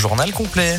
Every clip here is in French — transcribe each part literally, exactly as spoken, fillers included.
journal complet.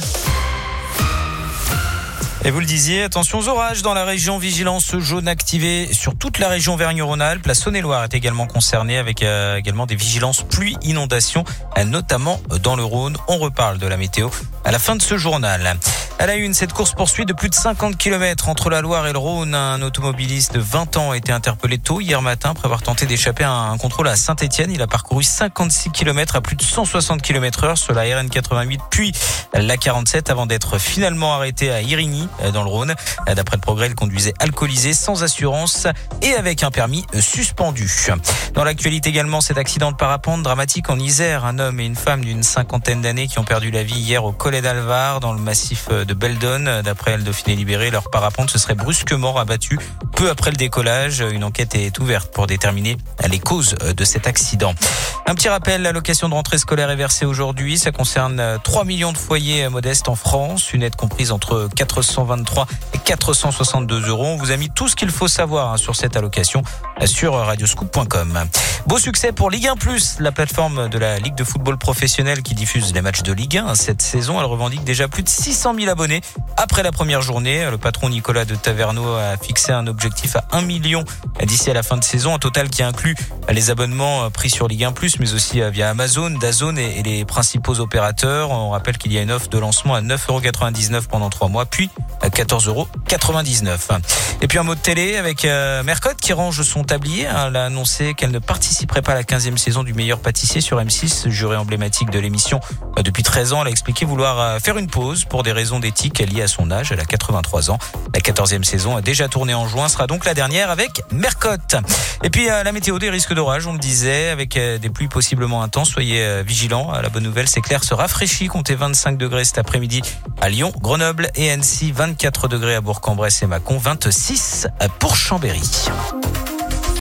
Et vous le disiez, attention aux orages dans la région, vigilance jaune activée sur toute la région Auvergne-Rhône-Alpes. La Saône-et-Loire est également concernée avec euh, également des vigilances pluie inondations, euh, notamment dans le Rhône. On reparle de la météo à la fin de ce journal. À la une, cette course-poursuite de plus de cinquante kilomètres entre la Loire et le Rhône. Un automobiliste de vingt ans a été interpellé tôt hier matin après avoir tenté d'échapper à un contrôle à Saint-Étienne. Il a parcouru cinquante-six kilomètres à plus de cent soixante kilomètres heure sur la R N quatre-vingt-huit puis la quarante-sept avant d'être finalement arrêté à Irigny dans le Rhône. D'après le Progrès, il conduisait alcoolisé, sans assurance et avec un permis suspendu. Dans l'actualité également, cet accident de parapente dramatique en Isère. Un homme et une femme d'une cinquantaine d'années qui ont perdu la vie hier au Collet d'Alvar dans le massif de Beldon. D'après le Dauphiné Libéré, leur parapente se serait brusquement rabattu peu après le décollage. Une enquête est ouverte pour déterminer les causes de cet accident. Un petit rappel, l'allocation de rentrée scolaire est versée aujourd'hui. Ça concerne trois millions de foyers modestes en France. Une aide comprise entre quatre cent vingt-trois et quatre cent soixante-deux euros. On vous a mis tout ce qu'il faut savoir sur cette allocation sur radioscoop point com. Beau succès pour Ligue un plus, la plateforme de la Ligue de football professionnel qui diffuse les matchs de Ligue un. Cette saison, elle revendique déjà plus de six cent mille abonnés après la première journée. Le patron Nicolas de Taverneau a fixé un objectif à un million d'ici à la fin de saison. Un total qui inclut les abonnements pris sur Ligue un plus, mais aussi via Amazon, DAZN et les principaux opérateurs. On rappelle qu'il y a une offre de lancement à neuf euros quatre-vingt-dix-neuf pendant trois mois, puis à quatorze euros quatre-vingt-dix-neuf. Et puis un mot de télé avec euh, Mercotte qui range son tablier. Elle a annoncé qu'elle ne participerait pas à la quinzième saison du meilleur pâtissier sur M six, juré emblématique de l'émission depuis treize ans. Elle a expliqué vouloir faire une pause pour des raisons d'éthique liées à son âge. Elle a quatre-vingt-trois ans. La quatorzième saison a déjà tourné en juin, sera donc la dernière avec Mercotte. Et puis la météo, des risques d'orage, on le disait, avec des pluies possiblement intenses. Soyez vigilants. La bonne nouvelle, c'est que l'air se rafraîchit. Comptez vingt-cinq degrés cet après-midi à Lyon, Grenoble et Annecy, vingt-quatre degrés à Bourg-en-Bresse et Mâcon, vingt-six pour Chambéry.